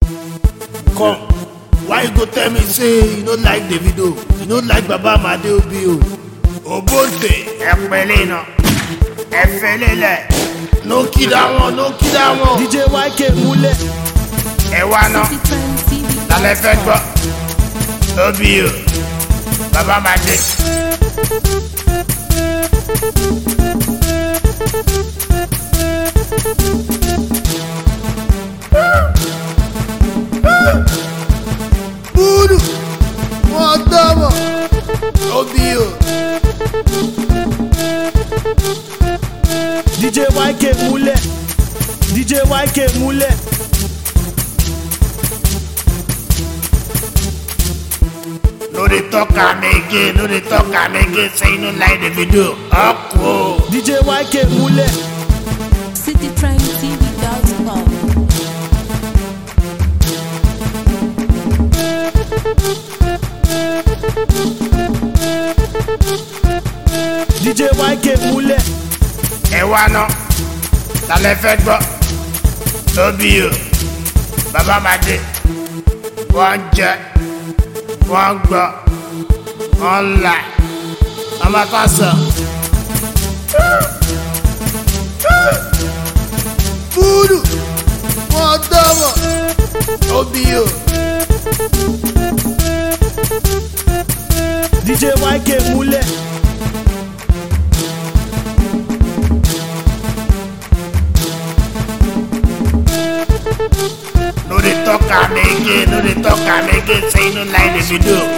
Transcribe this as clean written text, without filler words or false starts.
Come, why you go tell me say you no like Davido, you no like Baba Adeobi o? Obonte, Epelena, Efelele, no kid that one, no kid that one. DJ YK Mule, Ewana, la le fait quoi? Obi o, Baba Made. Budu, Motomo, Obio. DJ YK Mule, DJ YK Mule. No dey talk am again, no dey talk am again, say you no like the video. Akwo. DJ YK Mule, citytrendtv.com. DJ YK Mule, Ewana, la le fait quoi? Obi o, Baba Made. One jet, one go, one lie. I'm a casa. Budu, Motomo, Obi o. DJ YK Mule, No dey talk am again, no dey talk am again, say you no like the video.